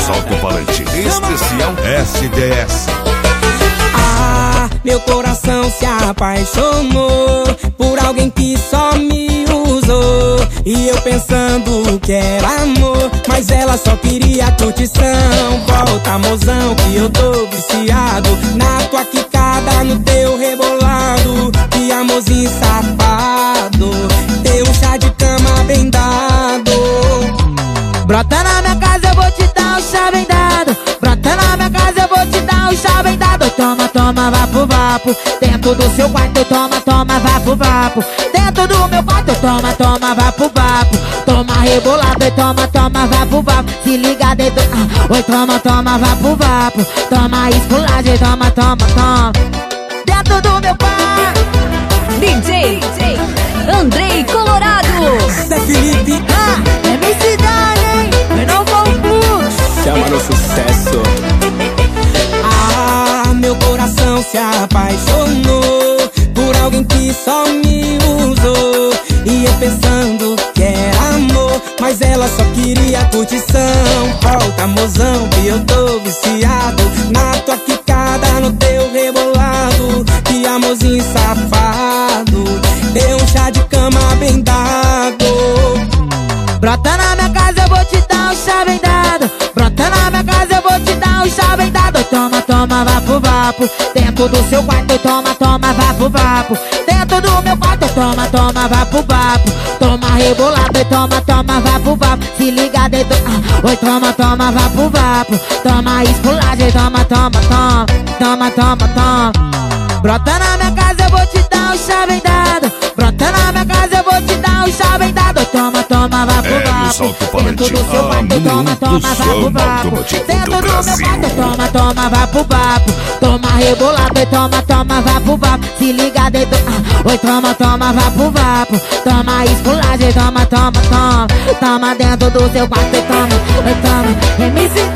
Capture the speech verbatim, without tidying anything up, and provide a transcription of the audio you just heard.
alto-falante especial S D S. Ah, meu coração se apaixonou por alguém que só me usou. E eu pensando que era amor, mas ela só queria curtição. Volta, mozão, que eu tô viciado na tua quicada, no teu rebolado. Que amorzinho safado, teu chá de cama bem dado. Brota na minha casa, eu vou te dar um chá bem dado. Brota na minha casa, eu vou te dar um chá bem dado. Toma, toma, vapo, vapo. Dentro do seu quarto, toma, toma, vapo, vapo. Dentro do meu quarto, toma, toma, vapo, vapo. Toma rebolado e toma, toma, vapo, vapo. Se liga dentro, ah, oi, toma, toma, vapo, vapo. Toma esculagem, toma, toma, toma. Dentro do meu quarto. D J, D J Andrei Colorado. Zé Felipe, Ah, é minha cidade, hein? Eu não vou fluxo. Chama no sucesso. ah, meu coração se apaixonou por alguém que só me usou. E eu pensando que era amor, mas ela só queria curtição. Volta, mozão, que eu tô viciado na tua quicada, no teu rebolado. Que amorzinho safado, deu um chá de cama bem dado. Brota na minha casa, eu vou te dar um chá bem dado. Brota na minha casa, eu vou te dar um chá bem dado. Toma, toma, vapo, vapo. Dentro do seu quarto, toma, toma, vapo, vapo. Dentro do meu quarto, toma, toma, vapo, vapo. Toma rebolado e toma, toma, vapo, vapo. Se liga dentro, ah, oi, toma, toma, vapo, vapo. Toma esculagem, toma, toma, toma. Toma, toma, toma. Brota na minha casa, eu vou te dar um chá bem dado. Brota na minha casa, eu vou te dar um chá bem dado. Toma, toma, vapo, É, vapo. nos alto-falantes, Dentro do seu a quarto, toma, número um toma, do vapo, som vapo. automotivo Dentro do do meu Brasil. quarto, toma, toma, vapo, vapo. Toma rebolado e toma, toma, vapo, vapo. Se liga dentro, ah, oi, toma, toma, vapo, vapo. Toma esculagem, toma, toma, toma. Toma dentro do seu quarto e toma, oi, toma. M C